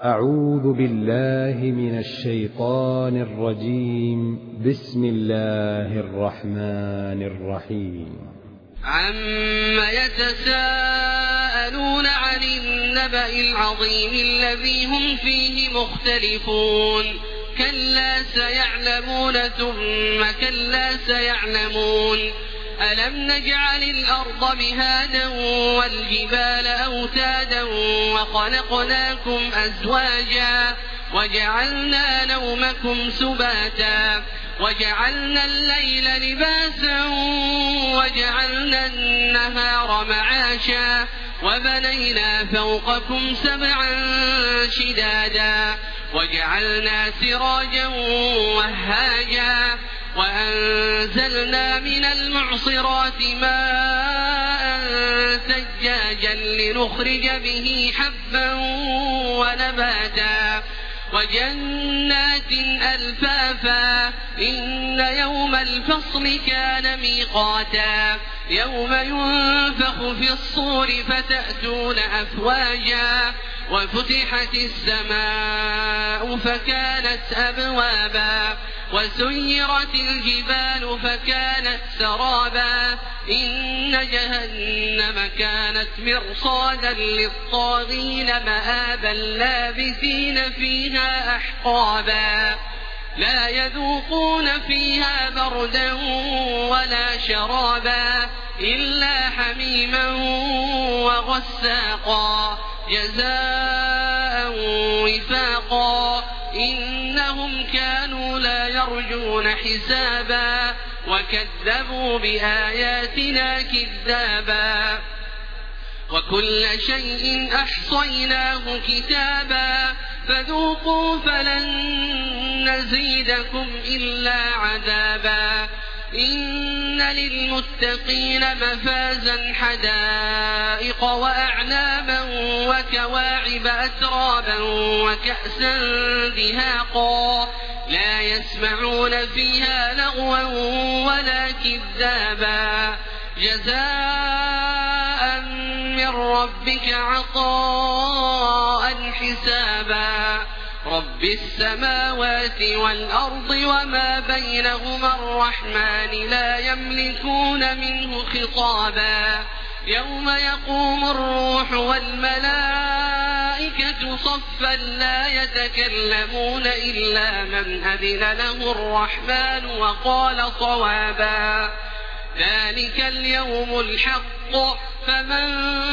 أعوذ بالله من الشيطان الرجيم. بسم الله الرحمن الرحيم. عم يتساءلون عن النبأ العظيم الذي هم فيه مختلفون كلا سيعلمون ثم كلا سيعلمون ألم نجعل الأرض مهادا والجبال أوتادا وخلقناكم أزواجا وجعلنا نومكم سباتا وجعلنا الليل لباسا وجعلنا النهار معاشا وبنينا فوقكم سبعا شدادا وجعلنا سراجا وهاجا وأنزلنا من المعصرات ماء ثجاجا لنخرج به حبا ونباتا وجنات ألفافا إن يوم الفصل كان ميقاتا يوم ينفخ في الصور فتأتون أفواجا وفتحت السماء فكانت أبوابا وسيرت الجبال فكانت سرابا إن جهنم كانت مرصادا للطاغين مآبا لابثين فيها أحقابا لا يذوقون فيها بردا ولا شرابا إلا حميما وغساقا جزاء وفاقا إنهم كانوا لا يرجون حسابا وكذبوا بآياتنا كذابا وكل شيء أحصيناه كتابا فذوقوا فلن نزيدكم إلا عذابا إن للمتقين مفازا حدائق وأعنابا وكواعب أترابا وكأسا دهاقا لا يسمعون فيها لغوا ولا كذابا جزاء من ربك عطاء حسابا رب السماوات والأرض وما بينهما الرحمن لا يملكون منه خطابا يوم يقوم الروح والملائكة صفا لا يتكلمون إلا من أذن له الرحمن وقال صوابا ذلك اليوم الحق فمن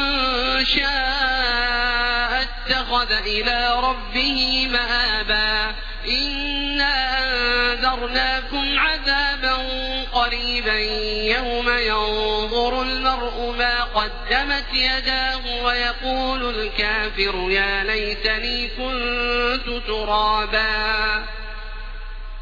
شاء اتخذ إلى ربه مآبا إنا أنذرناكم عذابا قريبا يوم ينظر المرء ما قدمت يداه ويقول الكافر يا ليتني كنت ترابا.